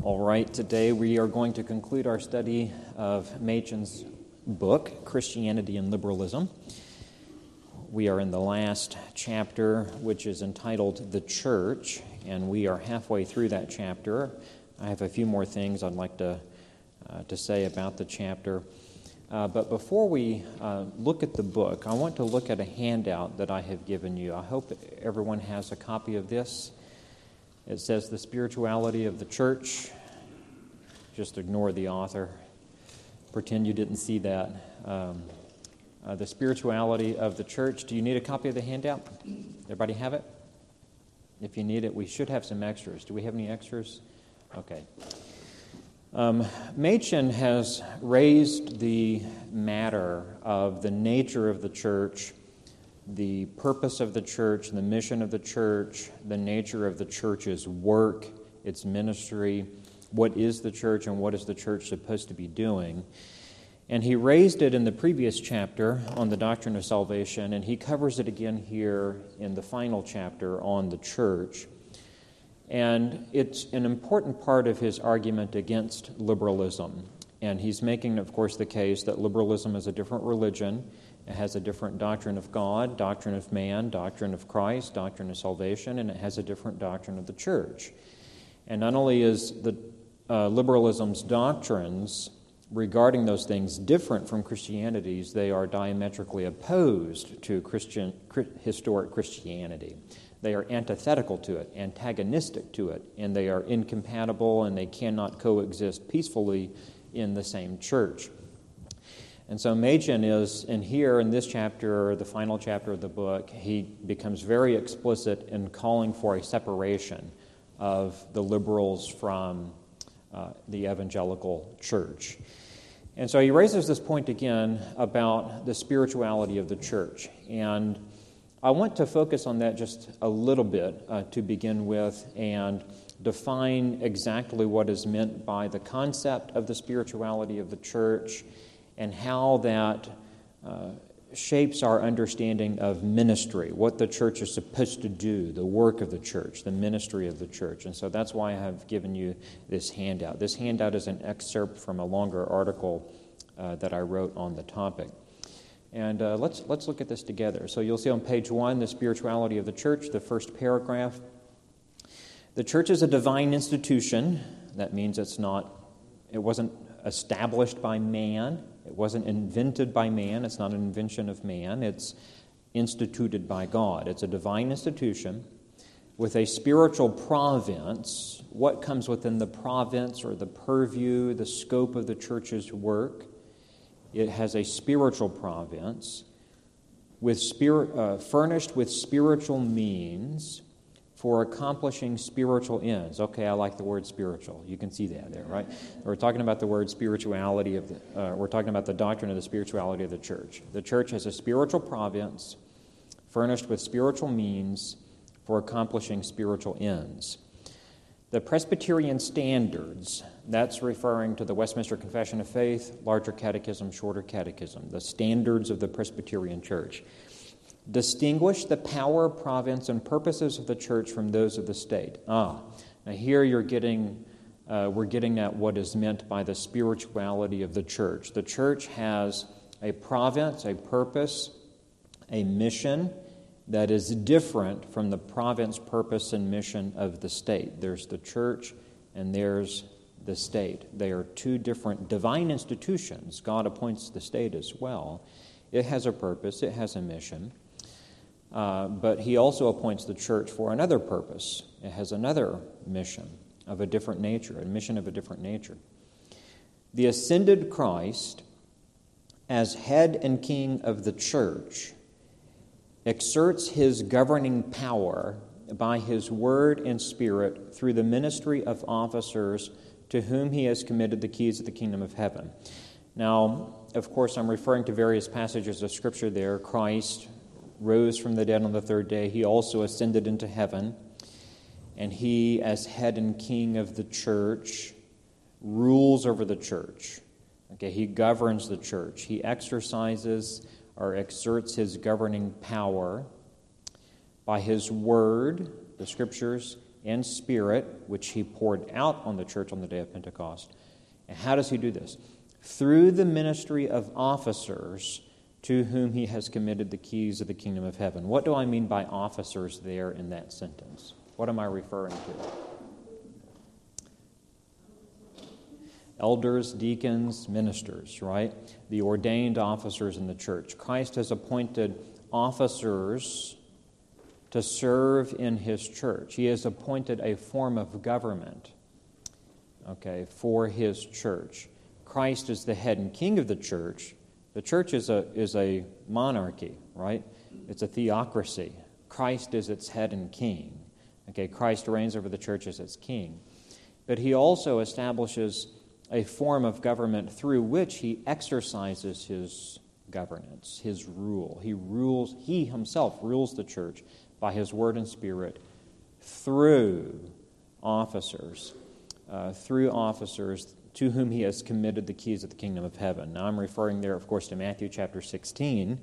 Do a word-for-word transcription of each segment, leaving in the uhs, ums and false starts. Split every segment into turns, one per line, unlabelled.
All right, today we are going to conclude our study of Machen's book, Christianity and Liberalism. We are in the last chapter, which is entitled The Church, and we are halfway through that chapter. I have a few more things I'd like to, uh, to say about the chapter. Uh, but before we uh, look at the book, I want to look at a handout that I have given you. I hope everyone has a copy of this. It says The Spirituality of the Church. Just ignore the author. Pretend you didn't see that. Um, uh, the Spirituality of the Church. Do you need a copy of the handout? Everybody have it? If you need it, we should have some extras. Do we have any extras? Okay. Um, Machen has raised the matter of the nature of the church, the purpose of the church, the mission of the church, the nature of the church's work, its ministry, what is the church and what is the church supposed to be doing. And he raised it in the previous chapter on the doctrine of salvation, and he covers it again here in the final chapter on the church. And it's an important part of his argument against liberalism. And he's making, of course, the case that liberalism is a different religion. It has a different doctrine of God, doctrine of man, doctrine of Christ, doctrine of salvation, and it has a different doctrine of the church. And not only is the uh, liberalism's doctrines regarding those things different from Christianity's, they are diametrically opposed to Christian historic Christianity. They are antithetical to it, antagonistic to it, and they are incompatible, and they cannot coexist peacefully in the same church. And so Machen is, and here in this chapter, the final chapter of the book, he becomes very explicit in calling for a separation of the liberals from uh, the evangelical church. And so he raises this point again about the spirituality of the church. And I want to focus on that just a little bit uh, to begin with and define exactly what is meant by the concept of the spirituality of the church and how that uh, shapes our understanding of ministry, what the church is supposed to do, the work of the church, the ministry of the church. And so that's why I have given you this handout. This handout is an excerpt from a longer article uh, that I wrote on the topic. And uh, let's let's look at this together. So you'll see on page one, the spirituality of the church, the first paragraph. The church is a divine institution. That means it's not, it wasn't established by man. It wasn't invented by man. It's not an invention of man. It's instituted by God. It's a divine institution with a spiritual province. What comes within the province or the purview, the scope of the church's work? It has a spiritual province with spirit, uh, furnished with spiritual means for accomplishing spiritual ends. Okay, I like the word spiritual. You can see that there, right? We're talking about the word spirituality of the, uh, we're talking about the doctrine of the spirituality of the church. The church has a spiritual province furnished with spiritual means for accomplishing spiritual ends. The Presbyterian standards, that's referring to the Westminster Confession of Faith, larger catechism, shorter catechism, the standards of the Presbyterian Church, distinguish the power, province, and purposes of the church from those of the state. Ah, now here you're getting, uh, we're getting at what is meant by the spirituality of the church. The church has a province, a purpose, a mission that is different from the province, purpose, and mission of the state. There's the church and there's the state. They are two different divine institutions. God appoints the state as well. It has a purpose, it has a mission, uh, but he also appoints the church for another purpose. It has another mission of a different nature, a mission of a different nature. The ascended Christ, as head and king of the church, exerts his governing power by his word and spirit through the ministry of officers to whom he has committed the keys of the kingdom of heaven. Now, of course, I'm referring to various passages of Scripture there. Christ rose from the dead on the third day. He also ascended into heaven. And he, as head and king of the church, rules over the church. Okay, he governs the church. He exercises or exerts his governing power by his word, the Scriptures, and Spirit, which he poured out on the church on the day of Pentecost. And how does he do this? Through the ministry of officers to whom he has committed the keys of the kingdom of heaven. What do I mean by officers there in that sentence? What am I referring to? Elders, deacons, ministers, right? The ordained officers in the church. Christ has appointed officers to serve in his church. He has appointed a form of government, okay, for his church. Christ is the head and king of the church. The church is a is a monarchy, right? It's a theocracy. Christ is its head and king. Okay, Christ reigns over the church as its king. But he also establishes a form of government through which he exercises his governance, his rule. He rules, he himself rules the church by his word and spirit through officers, uh, through officers to whom he has committed the keys of the kingdom of heaven. Now I'm referring there, of course, to Matthew chapter sixteen,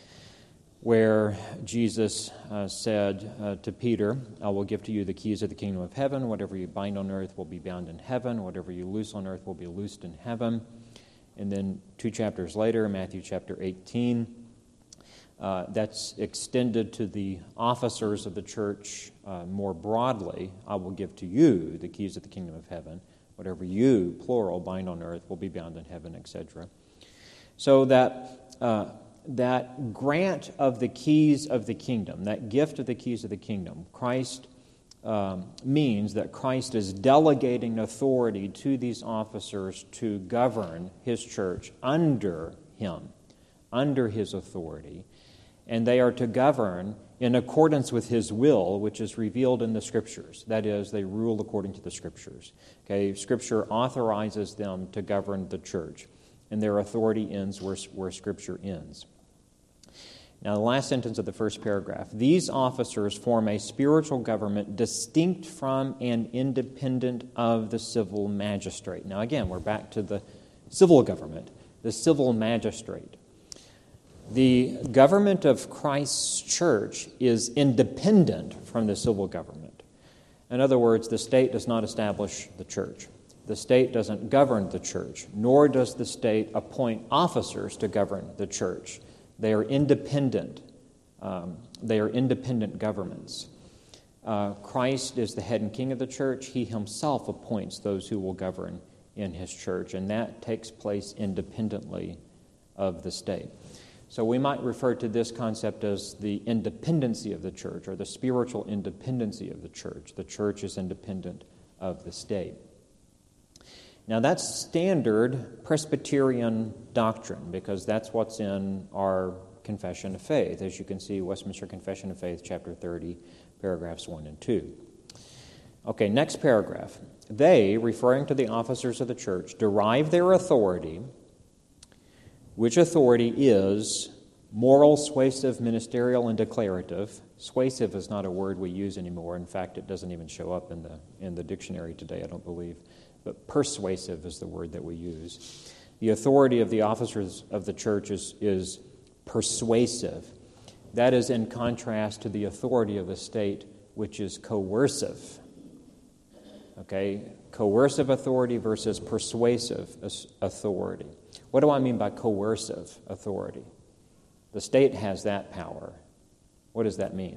where Jesus uh, said uh, to Peter, I will give to you the keys of the kingdom of heaven. Whatever you bind on earth will be bound in heaven. Whatever you loose on earth will be loosed in heaven. And then two chapters later, Matthew chapter eighteen, uh, that's extended to the officers of the church uh, more broadly. I will give to you the keys of the kingdom of heaven. Whatever you, plural, bind on earth will be bound in heaven, et cetera. So that... Uh, That grant of the keys of the kingdom, that gift of the keys of the kingdom, Christ um, means that Christ is delegating authority to these officers to govern his church under him, under his authority. And they are to govern in accordance with his will, which is revealed in the Scriptures. That is, they rule according to the Scriptures. Okay, Scripture authorizes them to govern the church, and their authority ends where, where Scripture ends. Now, the last sentence of the first paragraph. These officers form a spiritual government distinct from and independent of the civil magistrate. Now, again, we're back to the civil government, the civil magistrate. The government of Christ's church is independent from the civil government. In other words, the state does not establish the church. The state doesn't govern the church, nor does the state appoint officers to govern the church. They are independent. Um, they are independent governments. Uh, Christ is the head and king of the church. He himself appoints those who will govern in his church, and that takes place independently of the state. So we might refer to this concept as the independency of the church, or the spiritual independency of the church. The church is independent of the state. Now, that's standard Presbyterian doctrine, because that's what's in our Confession of Faith. As you can see, Westminster Confession of Faith, chapter thirty, paragraphs one and two. Okay, next paragraph. They, referring to the officers of the church, derive their authority, which authority is moral, suasive, ministerial, and declarative. Suasive is not a word we use anymore. In fact, it doesn't even show up in the in the dictionary today, I don't believe. But persuasive is the word that we use. The authority of the officers of the church is, is persuasive. That is in contrast to the authority of the state, which is coercive. Okay? Coercive authority versus persuasive authority. What do I mean by coercive authority? The state has that power. What does that mean?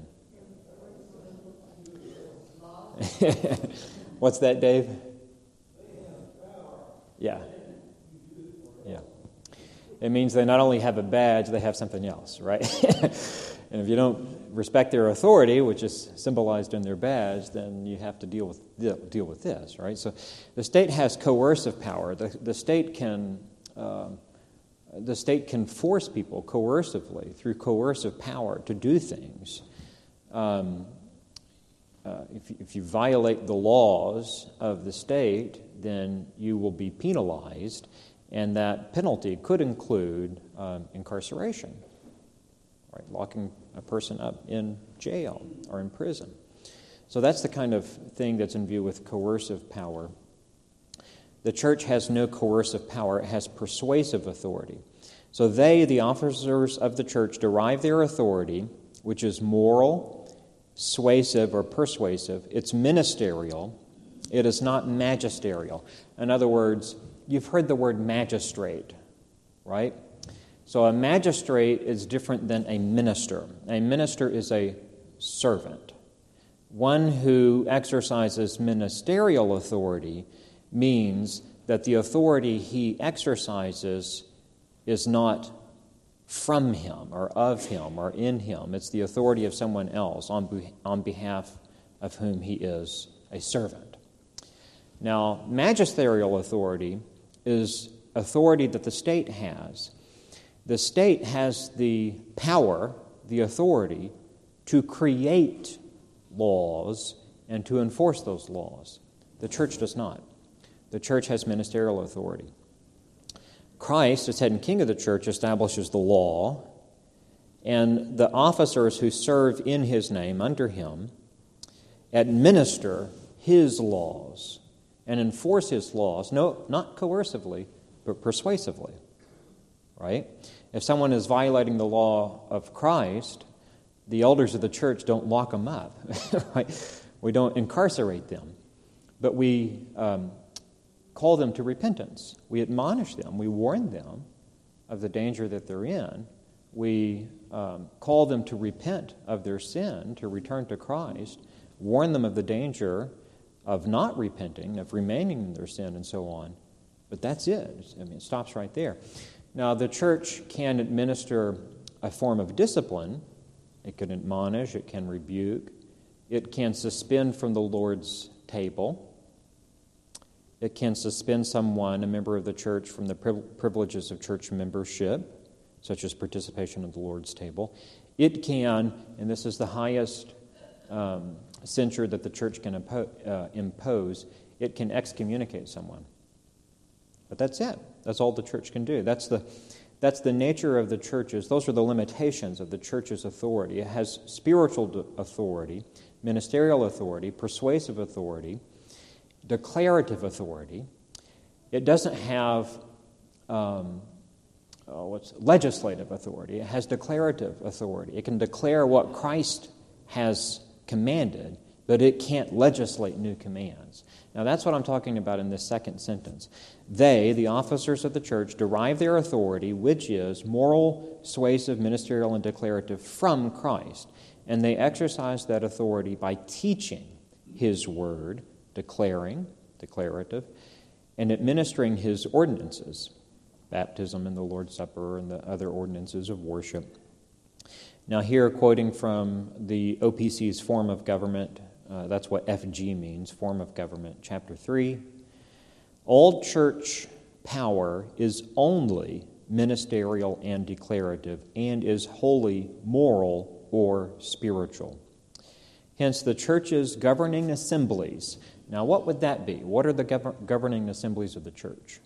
What's that, Dave? Yeah. Yeah. It means they not only have a badge, they have something else, right? And if you don't respect their authority, which is symbolized in their badge, then you have to deal with deal with this, right? So the state has coercive power. The, the state can uh, the state can force people coercively through coercive power to do things. Um, uh, if, if you violate the laws of the state, then you will be penalized, and that penalty could include um, incarceration, right? Locking a person up in jail or in prison. So that's the kind of thing that's in view with coercive power. The church has no coercive power, it has persuasive authority. So they, the officers of the church, derive their authority, which is moral, suasive or persuasive. It's ministerial. It is not magisterial. In other words, you've heard the word magistrate, right? So a magistrate is different than a minister. A minister is a servant. One who exercises ministerial authority means that the authority he exercises is not from him or of him or in him. It's the authority of someone else on, be- on behalf of whom he is a servant. Now, magisterial authority is authority that the state has. The state has the power, the authority, to create laws and to enforce those laws. The church does not. The church has ministerial authority. Christ, as head and king of the church, establishes the law, and the officers who serve in his name under him administer his laws and enforce his laws, no, not coercively, but persuasively, right? If someone is violating the law of Christ, the elders of the church don't lock them up, right? We don't incarcerate them, but we um, call them to repentance. We admonish them. We warn them of the danger that they're in. We um, call them to repent of their sin, to return to Christ, warn them of the danger of not repenting, of remaining in their sin, and so on. But that's it. I mean, it stops right there. Now, the church can administer a form of discipline. It can admonish, it can rebuke, it can suspend from the Lord's table. It can suspend someone, a member of the church, from the privileges of church membership, such as participation at the Lord's table. It can, and this is the highest um, censure that the church can impo- uh, impose, it can excommunicate someone. But that's it. That's all the church can do. That's the that's the nature of the church's, those are the limitations of the church's authority. It has spiritual authority, ministerial authority, persuasive authority, declarative authority. It doesn't have um, oh, what's legislative authority. It has declarative authority. It can declare what Christ has commanded, but it can't legislate new commands. Now, that's what I'm talking about in this second sentence. They, the officers of the church, derive their authority, which is moral, suasive, ministerial, and declarative, from Christ. And they exercise that authority by teaching his word, declaring, declarative, and administering his ordinances, baptism and the Lord's Supper and the other ordinances of worship. Now, here, quoting from the O P C's Form of Government, Uh, that's what F G means, Form of Government, Chapter three. All church power is only ministerial and declarative and is wholly moral or spiritual. Hence, the church's governing assemblies. Now, what would that be? What are the gov- governing assemblies of the church?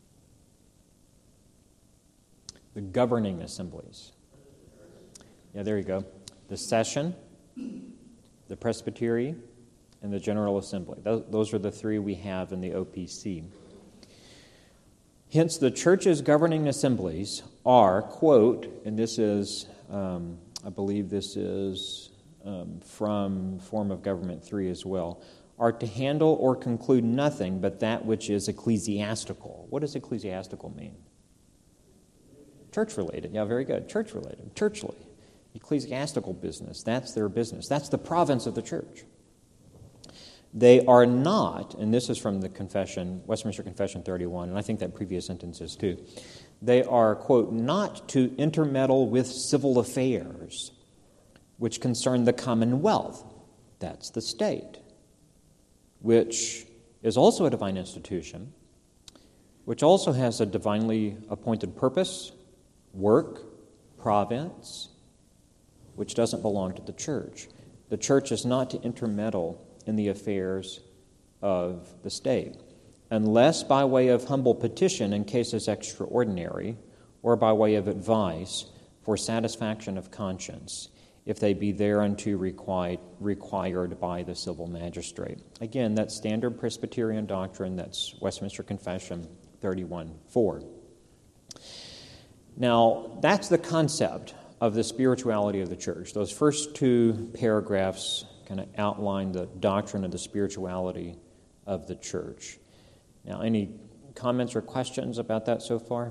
The governing assemblies. Yeah, there you go. The session, the presbytery, and the general assembly. Those are the three we have in the O P C. Hence, the church's governing assemblies are, quote, and this is, um, I believe this is um, from Form of Government three as well, are to handle or conclude nothing but that which is ecclesiastical. What does ecclesiastical mean? Church-related. Yeah, very good. Church-related. Churchly. Ecclesiastical business. That's their business. That's the province of the church. They are not, and this is from the Confession, Westminster Confession thirty-one, and I think that previous sentence is too. They are, quote, not to intermeddle with civil affairs, which concern the commonwealth. That's the state, which is also a divine institution, which also has a divinely appointed purpose, work, province, which doesn't belong to the church. The church is not to intermeddle in the affairs of the state, unless by way of humble petition in cases extraordinary, or by way of advice for satisfaction of conscience, if they be thereunto required, required by the civil magistrate. Again, that's standard Presbyterian doctrine. That's Westminster Confession thirty-one four. Now, that's the concept of the spirituality of the church. Those first two paragraphs kind of outline the doctrine of the spirituality of the church. Now, any comments or questions about that so far?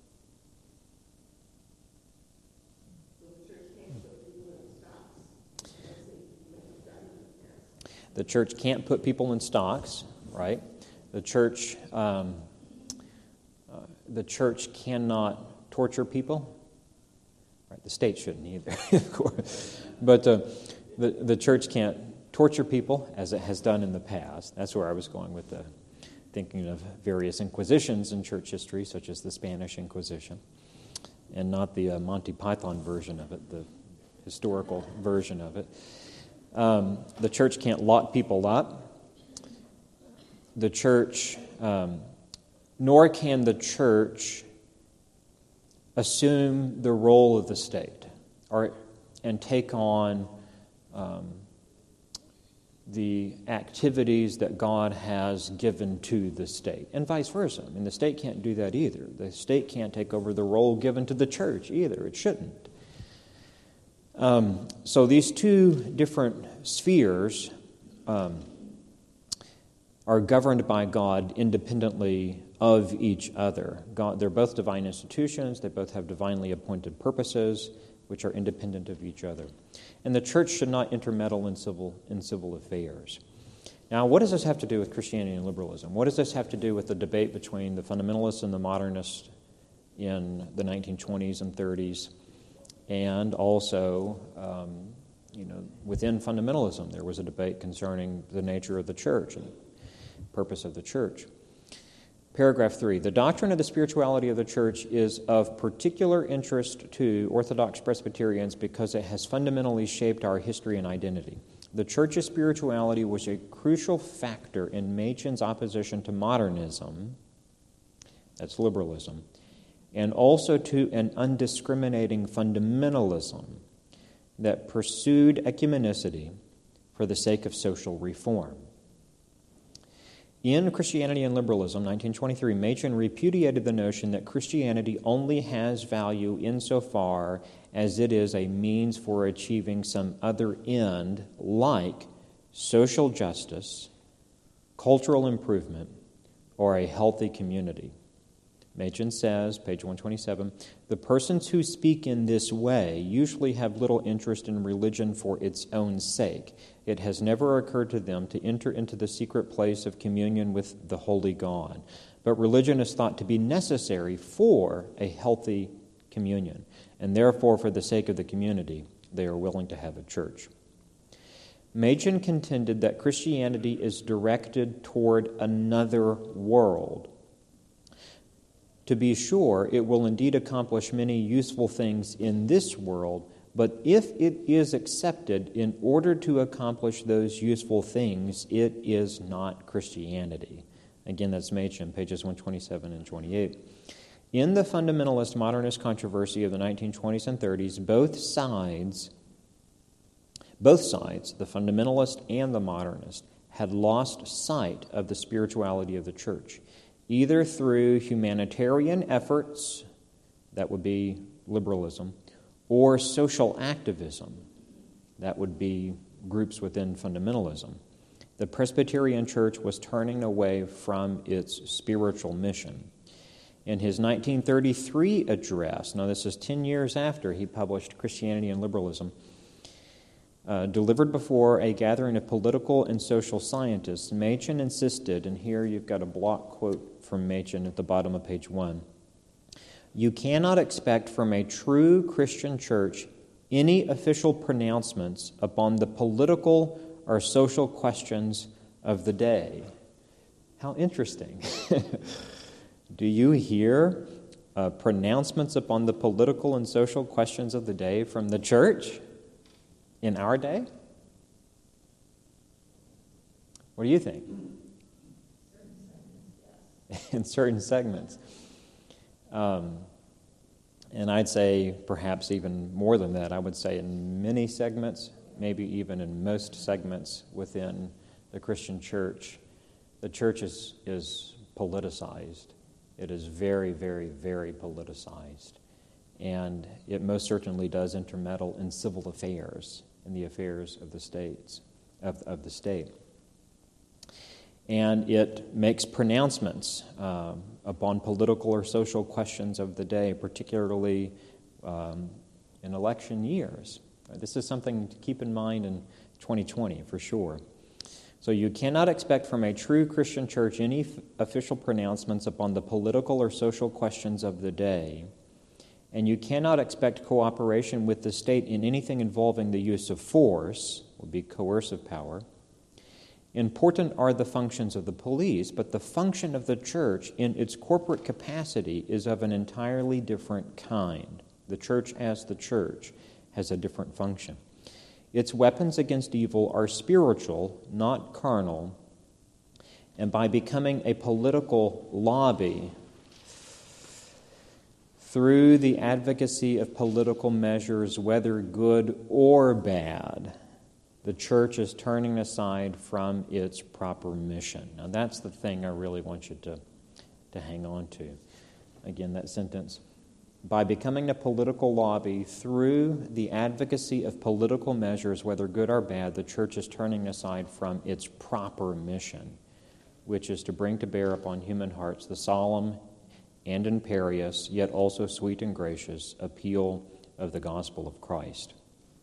The church can't put people in stocks, right? The church, um, uh, the church cannot torture people. Right? The state shouldn't either, of course. But uh, the the church can't torture people as it has done in the past. That's where I was going with the thinking of various inquisitions in church history, such as the Spanish Inquisition, and not the uh, Monty Python version of it, the historical version of it. Um, the church can't lock people up. The church, um, nor can the church assume the role of the state or and take on um, the activities that God has given to the state, and vice versa. I mean, the state can't do that either. The state can't take over the role given to the church either. It shouldn't. Um, so these two different spheres um, are governed by God independently of each other. God, they're both divine institutions. They both have divinely appointed purposes, which are independent of each other. And the church should not intermeddle in civil in civil affairs. Now, what does this have to do with Christianity and liberalism? What does this have to do with the debate between the fundamentalists and the modernists in the nineteen twenties and thirties? And also, um, you know, within fundamentalism, there was a debate concerning the nature of the church and the purpose of the church. Paragraph three, the doctrine of the spirituality of the church is of particular interest to Orthodox Presbyterians because it has fundamentally shaped our history and identity. The church's spirituality was a crucial factor in Machen's opposition to modernism, that's liberalism, and also to an undiscriminating fundamentalism that pursued ecumenicity for the sake of social reform. In Christianity and Liberalism, nineteen twenty-three, Machen repudiated the notion that Christianity only has value insofar as it is a means for achieving some other end like social justice, cultural improvement, or a healthy community. Machen says, page one twenty-seven, the persons who speak in this way usually have little interest in religion for its own sake. It has never occurred to them to enter into the secret place of communion with the holy God. But religion is thought to be necessary for a healthy communion, and therefore, for the sake of the community, they are willing to have a church. Machen contended that Christianity is directed toward another world. To be sure, it will indeed accomplish many useful things in this world, but if it is accepted in order to accomplish those useful things, it is not Christianity. Again, that's Machen, pages one twenty-seven and twenty-eight. In the fundamentalist modernist controversy of the nineteen twenties and thirties, both sides, both sides, the fundamentalist and the modernist, had lost sight of the spirituality of the church, either through humanitarian efforts, that would be liberalism, or social activism, that would be groups within fundamentalism. The Presbyterian Church was turning away from its spiritual mission. In his nineteen thirty-three address, now this is ten years after he published Christianity and Liberalism, Uh, delivered before a gathering of political and social scientists, Machen insisted, and here you've got a block quote from Machen at the bottom of page one, "You cannot expect from a true Christian church any official pronouncements upon the political or social questions of the day." How interesting. Do you hear uh, pronouncements upon the political and social questions of the day from the church? In our day? What do you think? In certain segments. Um, and I'd say perhaps even more than that. I would say in many segments, maybe even in most segments within the Christian church, the church is, is politicized. It is very, very, very politicized. and it most certainly does intermeddle in civil affairs, in the affairs of the states, of, of the state. And it makes pronouncements uh, upon political or social questions of the day, particularly um, in election years. This is something to keep in mind in twenty twenty, for sure. So you cannot expect from a true Christian church any f- official pronouncements upon the political or social questions of the day, and you cannot expect cooperation with the state in anything involving the use of force, would be coercive power. Important are the functions of the police, but the function of the church in its corporate capacity is of an entirely different kind. The church as the church has a different function. Its weapons against evil are spiritual, not carnal, and by becoming a political lobby through the advocacy of political measures, whether good or bad, the church is turning aside from its proper mission. Now that's the thing I really want you to, to hang on to. Again, that sentence. By becoming a political lobby through the advocacy of political measures, whether good or bad, the church is turning aside from its proper mission, which is to bring to bear upon human hearts the solemn and imperious, yet also sweet and gracious appeal of the gospel of Christ.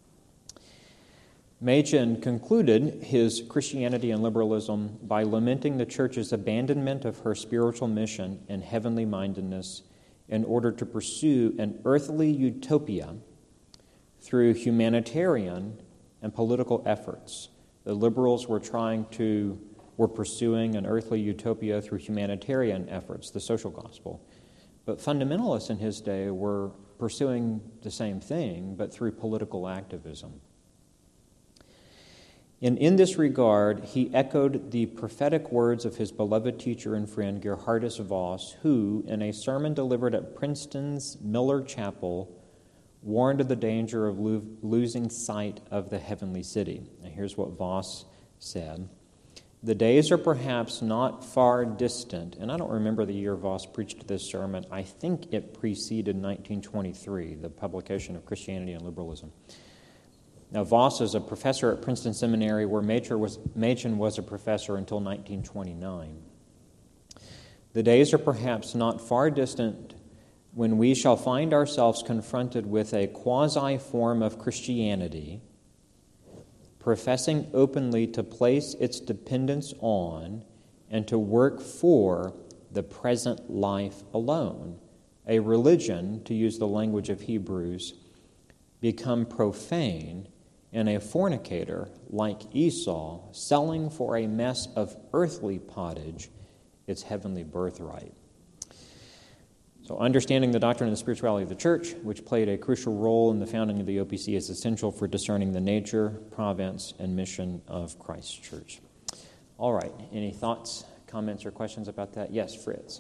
Machen concluded his Christianity and Liberalism by lamenting the church's abandonment of her spiritual mission and heavenly mindedness in order to pursue an earthly utopia through humanitarian and political efforts. The liberals were trying to, were pursuing an earthly utopia through humanitarian efforts, the social gospel. But fundamentalists in his day were pursuing the same thing, but through political activism. And in this regard, he echoed the prophetic words of his beloved teacher and friend Gerhardus Voss, who, in a sermon delivered at Princeton's Miller Chapel, warned of the danger of lo- losing sight of the heavenly city. Now, here's what Voss said. The days are perhaps not far distant, and I don't remember the year Voss preached this sermon. I think it preceded nineteen twenty-three, the publication of Christianity and Liberalism. Now, Voss is a professor at Princeton Seminary, where Machen was, Machen was a professor until nineteen twenty-nine. The days are perhaps not far distant when we shall find ourselves confronted with a quasi-form of Christianity, professing openly to place its dependence on and to work for the present life alone. A religion, to use the language of Hebrews, become profane, and a fornicator like Esau, selling for a mess of earthly pottage its heavenly birthright. So understanding the doctrine of the spirituality of the church, which played a crucial role in the founding of the O P C, is essential for discerning the nature, province, and mission of Christ's church. All right, any thoughts, comments, or questions about that? Yes, Fritz.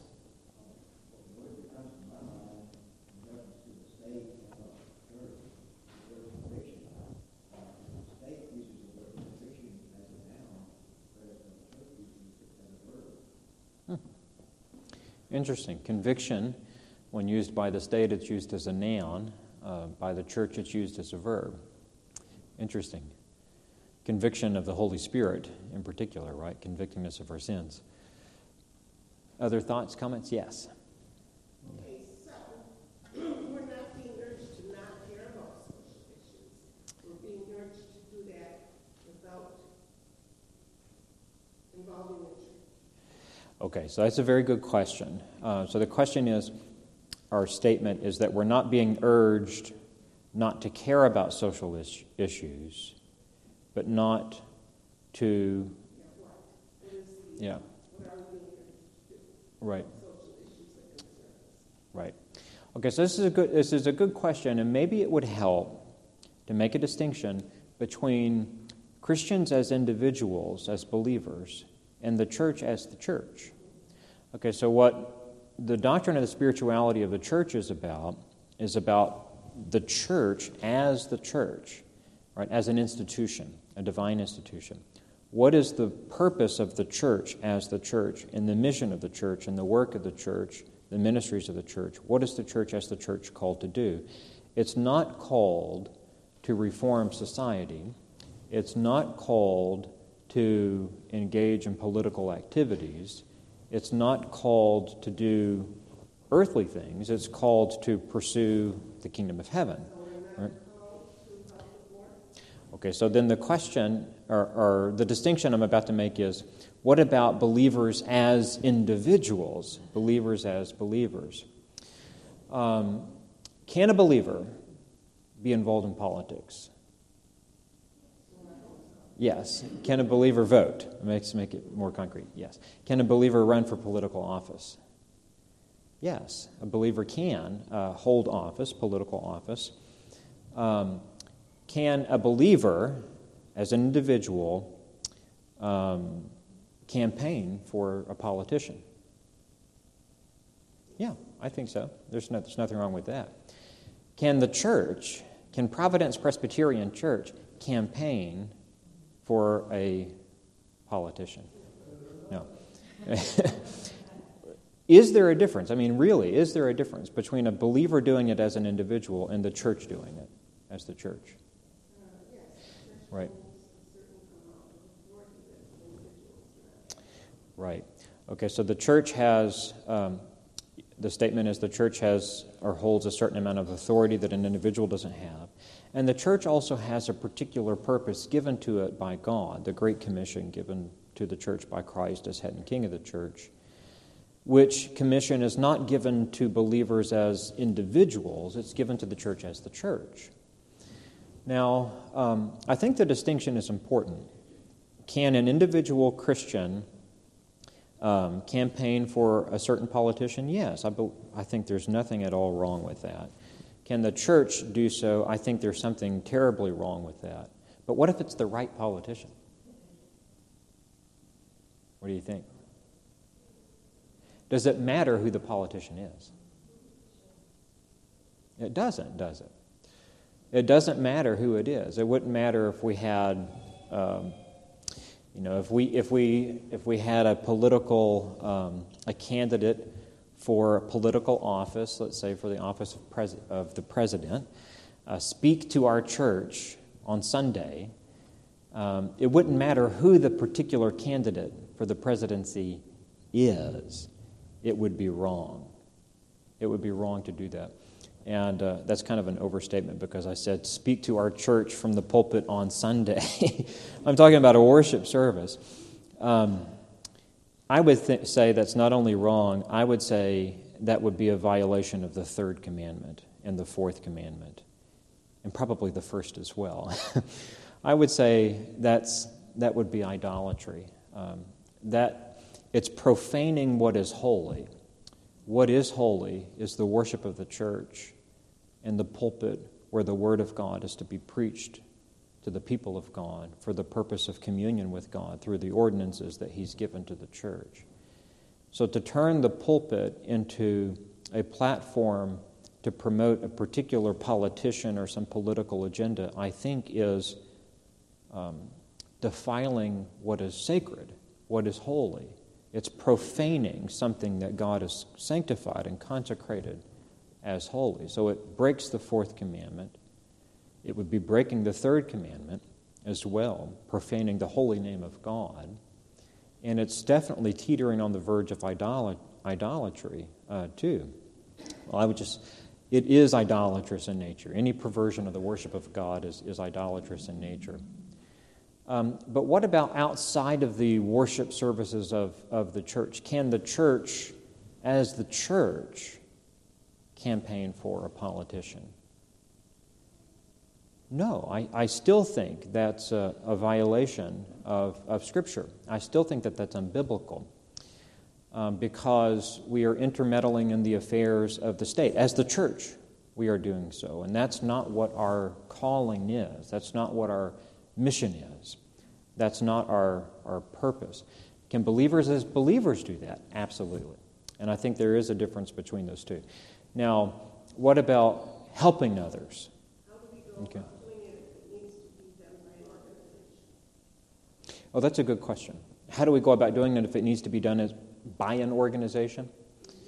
Interesting. Conviction, when used by the state, it's used as a noun. Uh, by the church, it's used as a verb. Interesting. Conviction of the Holy Spirit, in particular, right? Convicting us of our sins. Other thoughts, comments? Yes.
Okay, so we're not being urged to not care about social issues. We're being urged to do that without involving the church.
Okay, so that's a very good question. Uh, so the question is, our statement is that we're not being urged not to care about social is- issues, but not to, yeah, right, right. Okay, so this is a good this is a good question, and maybe it would help to make a distinction between Christians as individuals, as believers, and the church as the church. Okay, so what the doctrine of the spirituality of the church is about is about the church as the church, right, as an institution, a divine institution. What is the purpose of the church as the church, and the mission of the church, and the work of the church the ministries of the church. What is the church as the church called to do? It's not called to reform society. It's not called to engage in political activities. It's not called to do earthly things. It's called to pursue the kingdom of heaven. Right? Okay, so then the question, or, or the distinction I'm about to make is, what about believers as individuals? Believers as believers. Um, can a believer be involved in politics? Yes. Can a believer vote? Let's make it more concrete. Yes. Can a believer run for political office? Yes. A believer can uh, hold office, political office. Um, can a believer, as an individual, um, campaign for a politician? Yeah, I think so. There's, no, there's nothing wrong with that. Can the church, can Providence Presbyterian Church campaign for a politician? No. Is there a difference? I mean, really, is there a difference between a believer doing it as an individual and the church doing it as the church? Right. Right. Okay, so the church has, um, the statement is the church has or holds a certain amount of authority that an individual doesn't have. And the church also has a particular purpose given to it by God, the Great Commission given to the church by Christ as head and king of the church, which commission is not given to believers as individuals, it's given to the church as the church. Now, um, I think the distinction is important. Can an individual Christian um, campaign for a certain politician? Yes, I, be- I think there's nothing at all wrong with that. Can the church do so? I think there's something terribly wrong with that. But what if it's the right politician? What do you think? Does it matter who the politician is? It doesn't, does it? It doesn't matter who it is. It wouldn't matter if we had, um, you know, if we if we if we had a political um, a candidate for a political office, let's say for the office of, pres- of the president, uh, speak to our church on Sunday. Um, it wouldn't matter who the particular candidate for the presidency is. It would be wrong. It would be wrong to do that. And uh, that's kind of an overstatement because I said, speak to our church from the pulpit on Sunday. I'm talking about a worship service. Um, I would th- say that's not only wrong, I would say that would be a violation of the third commandment and the fourth commandment, and probably the first as well. I would say that's that would be idolatry. Um, that it's profaning what is holy. What is holy is the worship of the church and the pulpit where the Word of God is to be preached to the people of God for the purpose of communion with God through the ordinances that He's given to the church. So to turn the pulpit into a platform to promote a particular politician or some political agenda, I think is um, defiling what is sacred, what is holy. It's profaning something that God has sanctified and consecrated as holy. So it breaks the fourth commandment. It would be breaking the third commandment as well, profaning the holy name of God. And it's definitely teetering on the verge of idol- idolatry, uh, too. Well, I would just, it is idolatrous in nature. Any perversion of the worship of God is, is idolatrous in nature. Um, but what about outside of the worship services of, of the church? Can the church, as the church, campaign for a politician? No, I, I still think that's a, a violation of, of Scripture. I still think that that's unbiblical um, because we are intermeddling in the affairs of the state. As the church, we are doing so, and that's not what our calling is. That's not what our mission is. That's not our, our purpose. Can believers as believers do that? Absolutely. And I think there is a difference between those two. Now, what about helping others?
How do we go
Okay.
about doing it if it needs to be done by an organization?
Oh, that's a good question. How do we go about doing it if it needs to be done as, by an organization?
Yes. I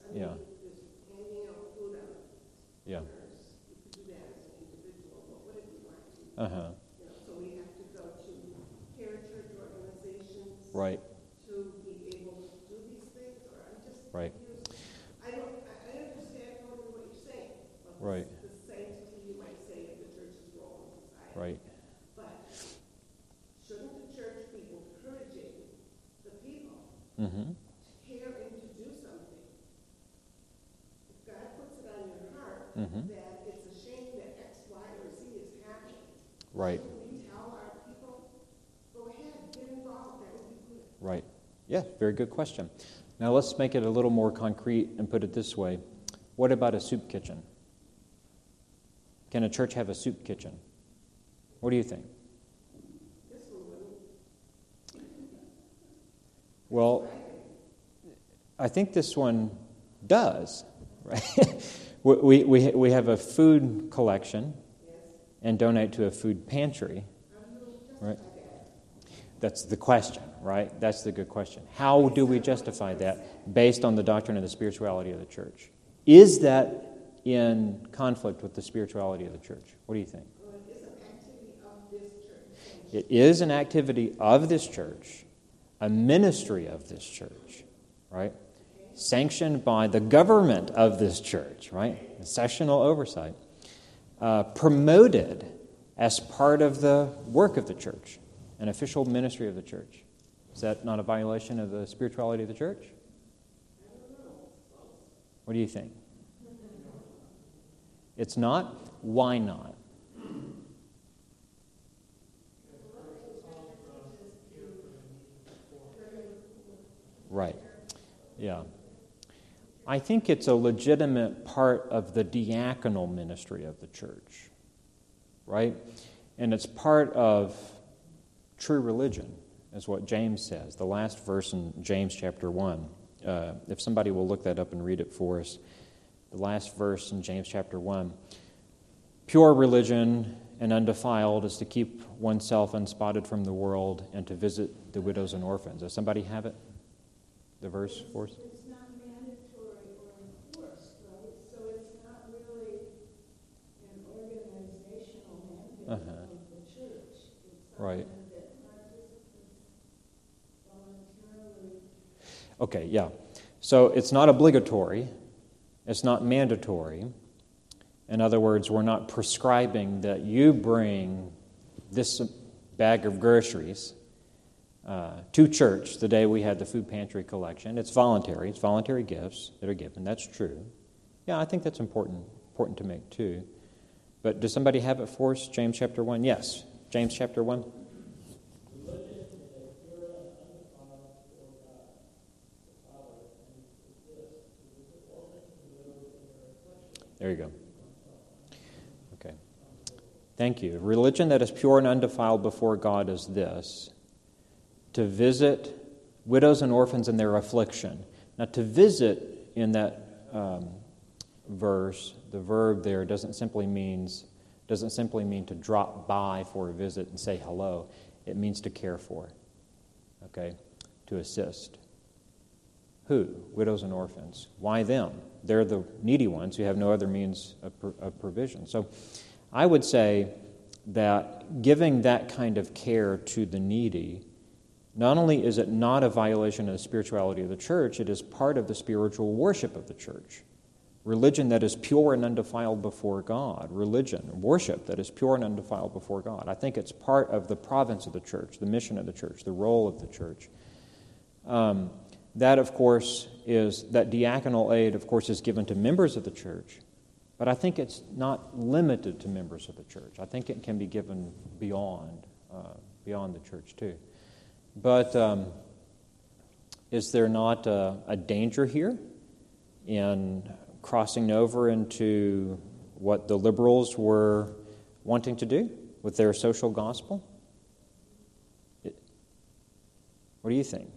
mean,
Yeah.
just handing out food on
Yeah.
dinners, you could do that as an individual, but what if you want to?
Uh-huh.
You know, so we have to go to parachurch organizations
Right.
to be able to do these things, or I'm just
Right.
confused. I don't, I, I understand totally what you're saying. But
Right.
The sanctity, you might say, of the church's role in society.
Right.
But shouldn't the church be encouraging the people
Mm-hmm.
to care and to do something? If God puts it on your heart
Mm-hmm.
that it's a shame that X, Y, or Z is happening,
Right.
shouldn't we tell our people, go ahead, get involved, that would be good.
Right. Yeah, very good question. Now let's make it a little more concrete and put it this way. What about a soup kitchen? Can a church have a soup kitchen? What do you think?
This one wouldn't.
Well, I think this one does, right? we, we, we have a food collection and donate to a food pantry, right? That's the question, right? That's the good question. How do we justify that based on the doctrine of the spirituality of the church? Is that in conflict with the spirituality of the church? What do you think?
Well, it is an activity of this church.
It is an activity of this church, a ministry of this church, right? Sanctioned by the government of this church, right? Sessional oversight. Uh, promoted as part of the work of the church, an official ministry of the church. Is that not a violation of the spirituality of the church? What do you think? It's not? Why not? Right. Yeah. I think it's a legitimate part of the diaconal ministry of the church, right? And it's part of true religion, is what James says, the last verse in James chapter one. Uh, if somebody will look that up and read it for us, the last verse in James chapter one. Pure religion and undefiled is to keep oneself unspotted from the world and to visit the widows and orphans. Does somebody have it? The verse for us?
It's not mandatory or enforced, right? So it's not really an organizational mandate
Uh-huh.
of the church. It's
Right.
something that participants voluntarily.
Okay, yeah. So it's not obligatory. It's not mandatory. In other words, we're not prescribing that you bring this bag of groceries uh, to church the day we had the food pantry collection. It's voluntary. It's voluntary gifts that are given. That's true. Yeah, I think that's important, important to make too. But does somebody have it for us? James chapter one? Yes. James chapter one? There you go. Okay. Thank you. Religion that is pure and undefiled before God is this: to visit widows and orphans in their affliction. Now, to visit in that um, verse, the verb there doesn't simply means doesn't simply mean to drop by for a visit and say hello. It means to care for. Okay, to assist. Who? Widows and orphans. Why them? They're the needy ones who have no other means of, of provision. So I would say that giving that kind of care to the needy, not only is it not a violation of the spirituality of the church, it is part of the spiritual worship of the church. Religion that is pure and undefiled before God. Religion, worship that is pure and undefiled before God. I think it's part of the province of the church, the mission of the church, the role of the church. Um, That, of course, is, that diaconal aid, of course, is given to members of the church, but I think it's not limited to members of the church. I think it can be given beyond, uh, beyond the church, too. But um, is there not a, a danger here in crossing over into what the liberals were wanting to do with their social gospel? It, what do you think?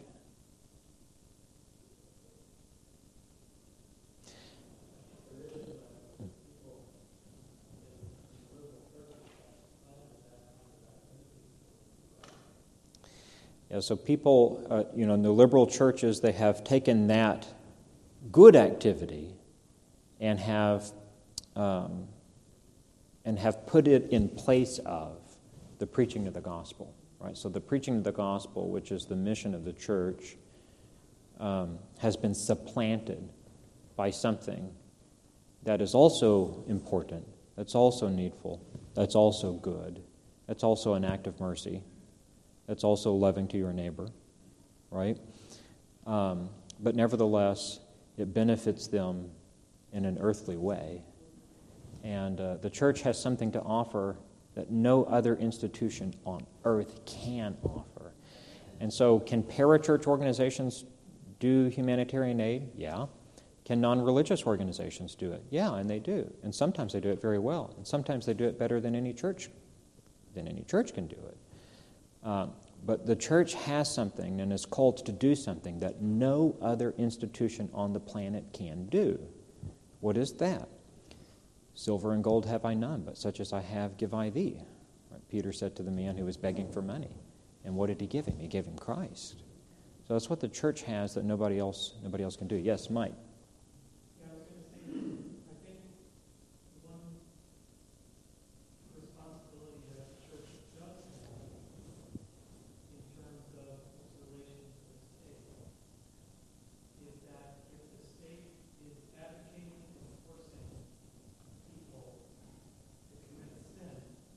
Yeah, so people, uh, you know, in the liberal churches, they have taken that good activity and have um, and have put it in place of the preaching of the gospel, right? So the preaching of the gospel, which is the mission of the church, um, has been supplanted by something that is also important, that's also needful, that's also good, that's also an act of mercy, that's also loving to your neighbor, right? Um, but nevertheless, it benefits them in an earthly way. And uh, the church has something to offer that no other institution on earth can offer. And so can parachurch organizations do humanitarian aid? Yeah. Can non-religious organizations do it? Yeah, and they do. And sometimes they do it very well. And sometimes they do it better than any church, than any church can do it. Uh, but the church has something and is called to do something that no other institution on the planet can do. What is that? Silver and gold have I none, but such as I have give I thee. Right? Peter said to the man who was begging for money. And what did he give him? He gave him Christ. So that's what the church has that nobody else nobody else can do. Yes, Mike.
Yeah, I was going to say, I think one responsibility that the church does have in terms of its relation to the state is that if the state is advocating and forcing people to commit sin,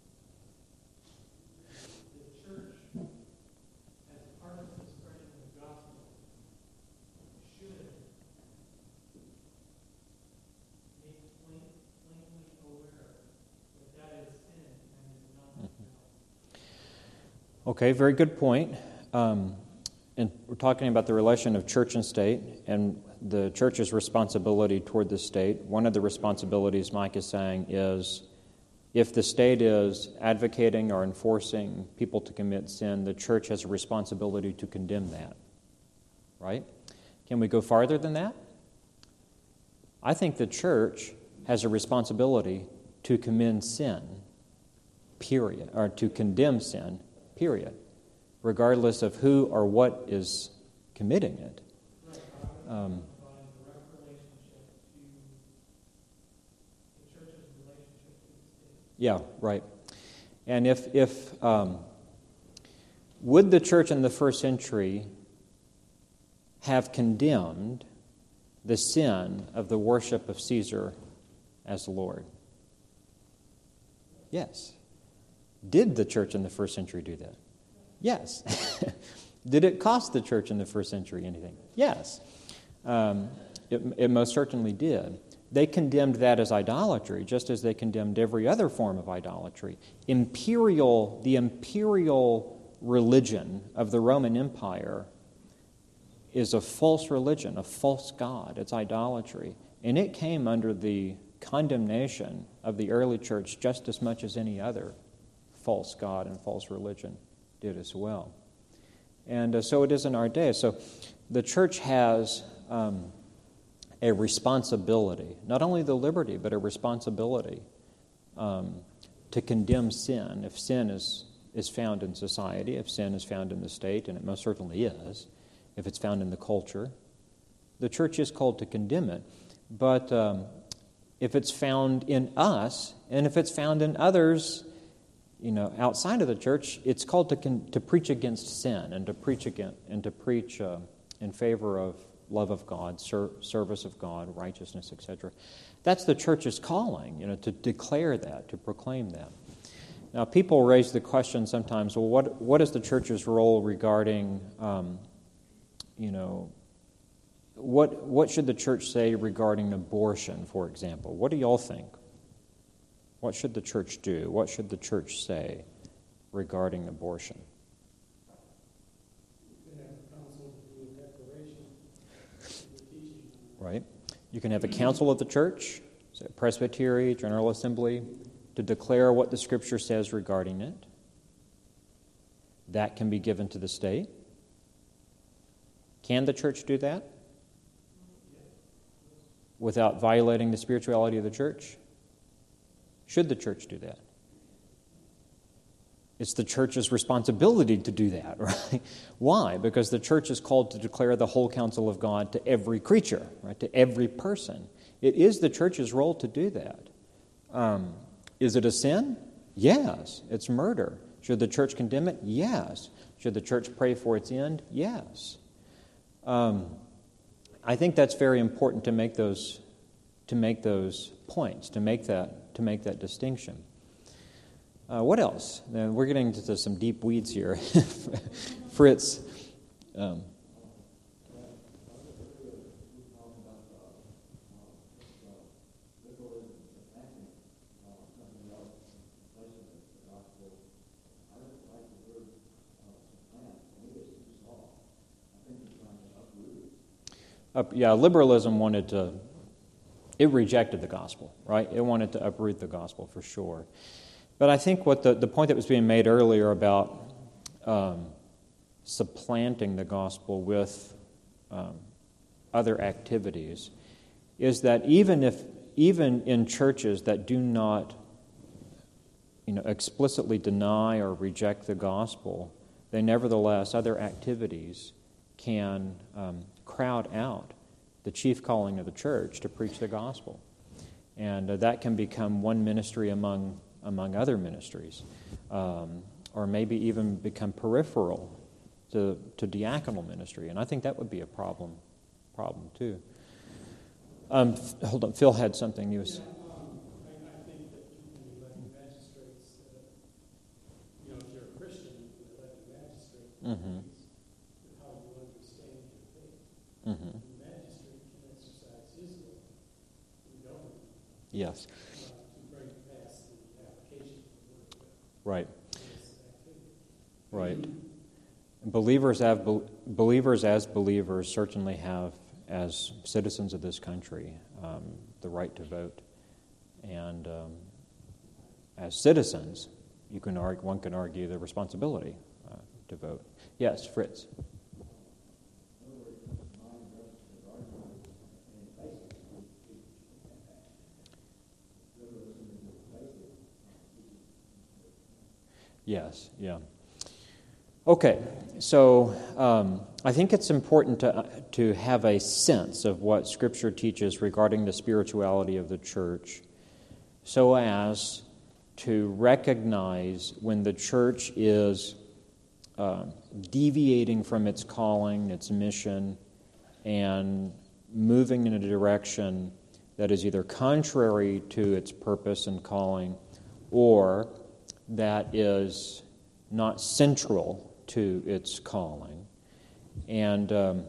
the church, as part of the spreading of the gospel, should make plain, plainly aware that that is sin and is not of God.
Okay, very good point. Um, and we're talking about the relation of church and state and the church's responsibility toward the state. One of the responsibilities Mike is saying is if the state is advocating or enforcing people to commit sin, the church has a responsibility to condemn that. Right? Can we go farther than that? I think the church has a responsibility to commend sin, period, or to condemn sin, period, regardless of who or what is committing it. Um, yeah, right. And if if um, would the church in the first century have condemned the sin of the worship of Caesar as the Lord? Yes. Did the church in the first century do that? Yes. Did it cost the church in the first century anything? Yes. Um, it, it most certainly did. They condemned that as idolatry, just as they condemned every other form of idolatry. Imperial, the imperial religion of the Roman Empire is a false religion, a false god. It's idolatry. And it came under the condemnation of the early church just as much as any other false god and false religion did as well. And uh, so it is in our day. So the church has um, a responsibility, not only the liberty, but a responsibility um, to condemn sin. If sin is, is found in society, if sin is found in the state, and it most certainly is, if it's found in the culture, the church is called to condemn it. But um, if it's found in us, and if it's found in others, you know, outside of the church, it's called to con- to preach against sin and to preach against and to preach uh, in favor of love of God, ser- service of God, righteousness, et cetera. That's the church's calling, you know, to declare that, to proclaim that. Now, people raise the question sometimes, well, what what is the church's role regarding, um, you know, what what should the church say regarding abortion, for example? What do y'all think? What should the church do? What should the church say regarding abortion?
You can have a council do a declaration of the teaching.
Right? You can have a council of the church, so presbytery, general assembly, to declare what the Scripture says regarding it. That can be given to the state. Can the church do that without violating the spirituality of the church? Should the church do that? it's the church's responsibility to do that, right? Why? Because the church is called to declare the whole counsel of God to every creature, right? To every person. It is the church's role to do that. Um, is it a sin? Yes. It's murder. Should the church condemn it? Yes. Should the church pray for its end? Yes. Um, I think that's very important to make those to make those points, to make that to make that distinction. Uh, what else? Now, we're getting into some deep weeds here. Fritz. Um, Uh, yeah, liberalism wanted to, it rejected the gospel, right? It wanted to uproot the gospel for sure. But I think what the, the point that was being made earlier about um, supplanting the gospel with um, other activities is that even if, even in churches that do not, you know, explicitly deny or reject the gospel, they nevertheless, other activities can um, crowd out the chief calling of the church to preach the gospel. And uh, that can become one ministry among among other ministries, um, or maybe even become peripheral to, to diaconal ministry. And I think that would be a problem problem too. Um, f- hold on, Phil had something he was...
Yeah, um, I, I think that you can elect magistrates, uh, you know, if you're a Christian, you can elect a magistrate.
Mm-hmm.
How you understand your faith.
Mm-hmm.
The magistrate can exercise his will in government
Yes,
uh, to bring past the application of the word of God
right,
in this activity.
right. Believers have believers as believers certainly have, as citizens of this country, um, the right to vote, and um, as citizens, you can argue, one can argue the responsibility uh, to vote. Yes, Fritz. Yes, yeah. Okay, so um, I think it's important to uh, to have a sense of what Scripture teaches regarding the spirituality of the church, so as to recognize when the church is uh, deviating from its calling, its mission, and moving in a direction that is either contrary to its purpose and calling, or that is not central to its calling. And um,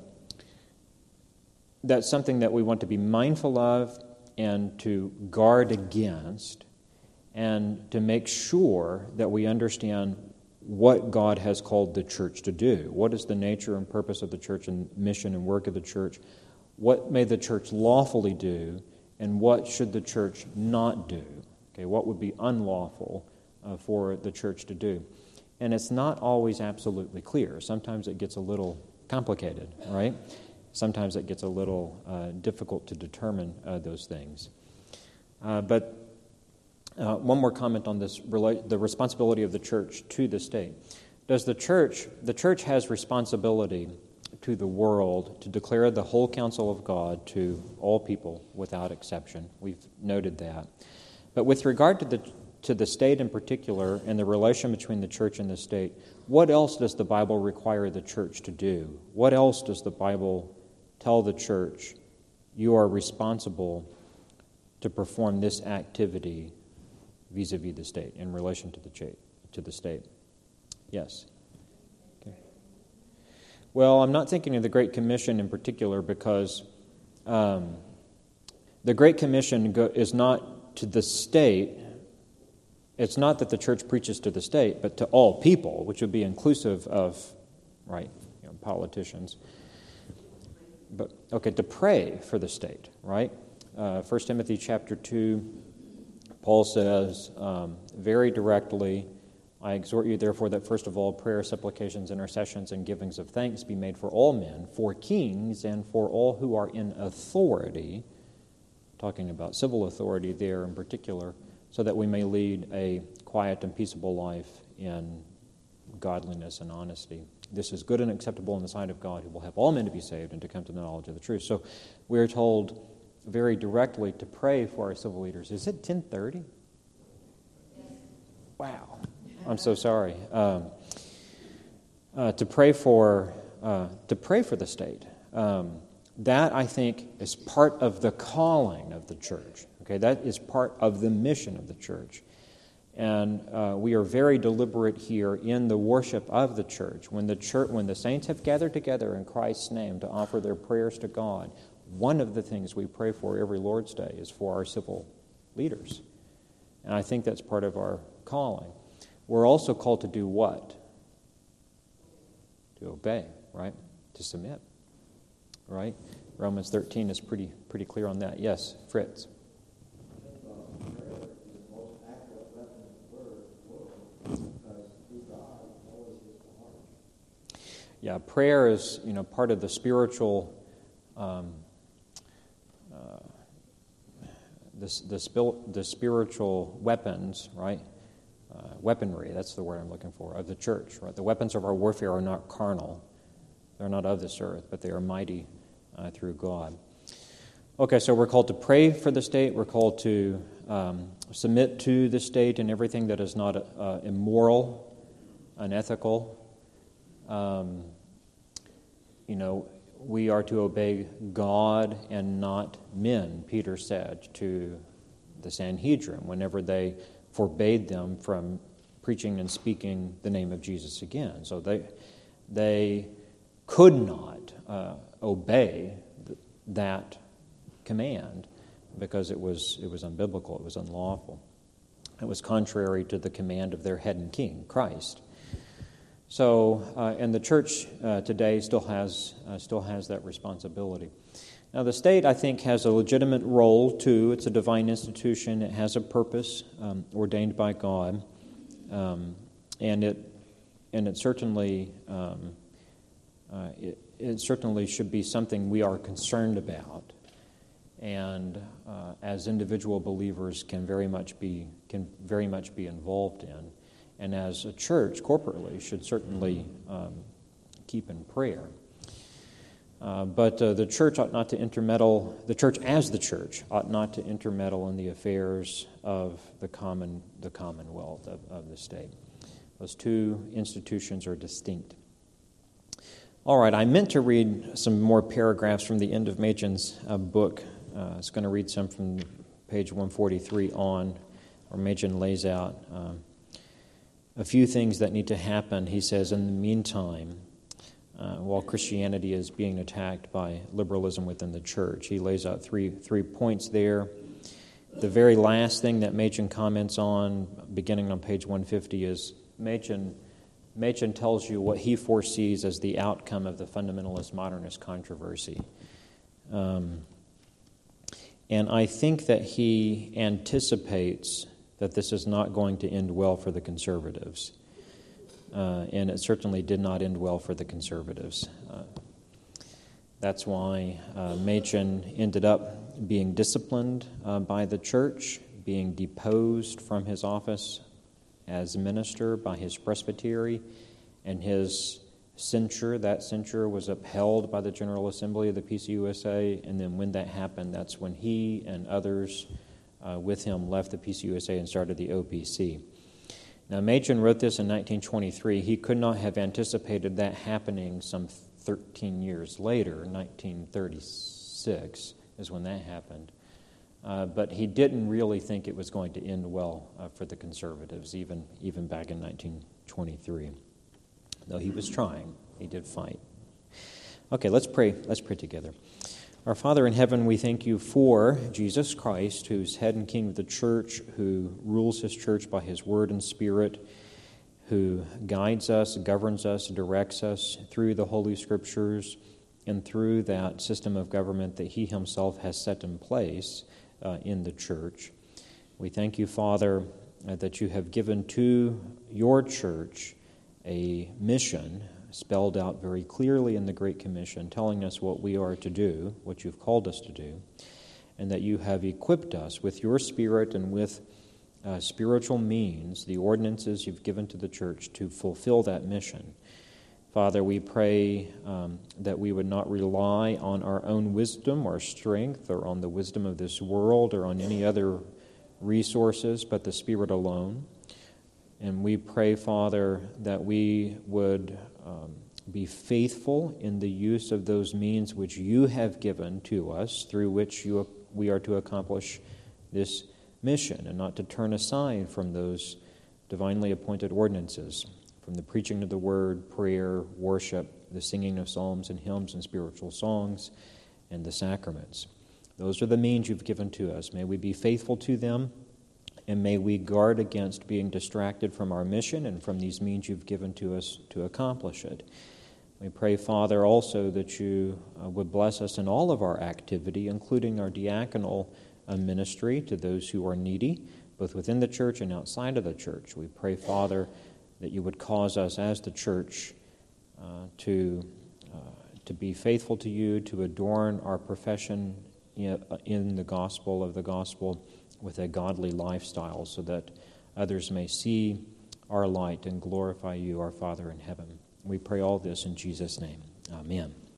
that's something that we want to be mindful of and to guard against, and to make sure that we understand what God has called the church to do. What is the nature and purpose of the church and mission and work of the church? What may the church lawfully do, and what should the church not do? Okay, what would be unlawful uh, for the church to do? And it's not always absolutely clear. Sometimes it gets a little complicated, right? Sometimes it gets a little uh, difficult to determine uh, those things. Uh, but uh, one more comment on this, rela- the responsibility of the church to the state. Does the church, the church has responsibility to the world to declare the whole counsel of God to all people without exception. We've noted that. But with regard to the to the state in particular and the relation between the church and the state, what else does the Bible require the church to do? What else does the Bible tell the church? You are responsible to perform this activity vis-a-vis the state, in relation to the cha- to the state. Yes? Okay. Well, I'm not thinking of the Great Commission in particular because um, the Great Commission go- is not to the state. It's not that the church preaches to the state, but to all people, which would be inclusive of, right, you know, politicians. But, okay, to pray for the state, right? Uh, First Timothy chapter two, Paul says um, very directly, I exhort you, therefore, that first of all, prayer, supplications, intercessions, and givings of thanks be made for all men, for kings, and for all who are in authority, talking about civil authority there in particular, so that we may lead a quiet and peaceable life in godliness and honesty. This is good and acceptable in the sight of God, who will have all men to be saved and to come to the knowledge of the truth. So we're told very directly to pray for our civil leaders. Is it ten thirty? Wow. I'm so sorry. Um, uh, to pray for uh, to pray for the state. Um, that, I think, is part of the calling of the church. Okay, that is part of the mission of the church. And uh, we are very deliberate here in the worship of the church. When the church, when the saints have gathered together in Christ's name to offer their prayers to God, one of the things we pray for every Lord's Day is for our civil leaders. And I think that's part of our calling. We're also called to do what? To obey, right? To submit, right? Romans thirteen is pretty pretty clear on that. Yes, Fritz. Yeah, prayer is, you know, part of the spiritual, um, uh, the the, spil- the spiritual weapons, right? Uh, weaponry. That's the word I'm looking for, of the church. Right, the weapons of our warfare are not carnal; they're not of this earth, but they are mighty uh, through God. Okay, so we're called to pray for the state. We're called to um, submit to the state and everything that is not uh, immoral, unethical. Um, you know, we are to obey God and not men, Peter said to the Sanhedrin whenever they forbade them from preaching and speaking the name of Jesus again. So they they could not uh, obey th- that command because it was it was unbiblical, it was unlawful. It was contrary to the command of their head and king, Christ. So, uh, and the church uh, today still has uh, still has that responsibility. Now, the state, I think, has a legitimate role too. It's a divine institution. It has a purpose um, ordained by God, um, and it and it certainly um, uh, it, it certainly should be something we are concerned about, and uh, as individual believers can very much be can very much be involved in. And as a church, corporately, should certainly um, keep in prayer. Uh, but uh, the church ought not to intermeddle, the church as the church ought not to intermeddle in the affairs of the common, the commonwealth of, of the state. Those two institutions are distinct. All right, I meant to read some more paragraphs from the end of Machen's uh, book. Uh, I was going to read some from page one forty-three on, where Machen lays out Um, a few things that need to happen, he says, in the meantime, uh, while Christianity is being attacked by liberalism within the church. He lays out three three points there. The very last thing that Machen comments on, beginning on page one fifty, is Machen, Machen tells you what he foresees as the outcome of the fundamentalist modernist controversy. Um, and I think that he anticipates that this is not going to end well for the conservatives. Uh, and it certainly did not end well for the conservatives. Uh, that's why uh, Machen ended up being disciplined uh, by the church, being deposed from his office as minister by his presbytery, and his censure, that censure was upheld by the General Assembly of the P C U S A, and then when that happened, that's when he and others Uh, with him left the P C U S A and started the O P C. Now, Machen wrote this in nineteen twenty-three. He could not have anticipated that happening some thirteen years later. nineteen thirty-six is when that happened. Uh, but he didn't really think it was going to end well uh, for the conservatives, even, even back in nineteen twenty-three. Though he was trying, he did fight. Okay, let's pray. Let's pray together. Our Father in heaven, we thank you for Jesus Christ, who's head and king of the church, who rules his church by his word and spirit, who guides us, governs us, directs us through the Holy Scriptures and through that system of government that he himself has set in place uh, in the church. We thank you, Father, uh, that you have given to your church a mission spelled out very clearly in the Great Commission, telling us what we are to do, what you've called us to do, and that you have equipped us with your Spirit and with uh, spiritual means, the ordinances you've given to the church to fulfill that mission. Father, we pray um, that we would not rely on our own wisdom or strength or on the wisdom of this world or on any other resources, but the Spirit alone. And we pray, Father, that we would um, be faithful in the use of those means which you have given to us, through which you, we are to accomplish this mission, and not to turn aside from those divinely appointed ordinances, from the preaching of the word, prayer, worship, the singing of psalms and hymns and spiritual songs, and the sacraments. Those are the means you've given to us. May we be faithful to them, and may we guard against being distracted from our mission and from these means you've given to us to accomplish it. We pray, Father, also that you uh, would bless us in all of our activity, including our diaconal uh, ministry to those who are needy, both within the church and outside of the church. We pray, Father, that you would cause us as the church uh, to uh, to be faithful to you, to adorn our profession in, in the gospel of the gospel with a godly lifestyle, so that others may see our light and glorify you, our Father in heaven. We pray all this in Jesus' name. Amen.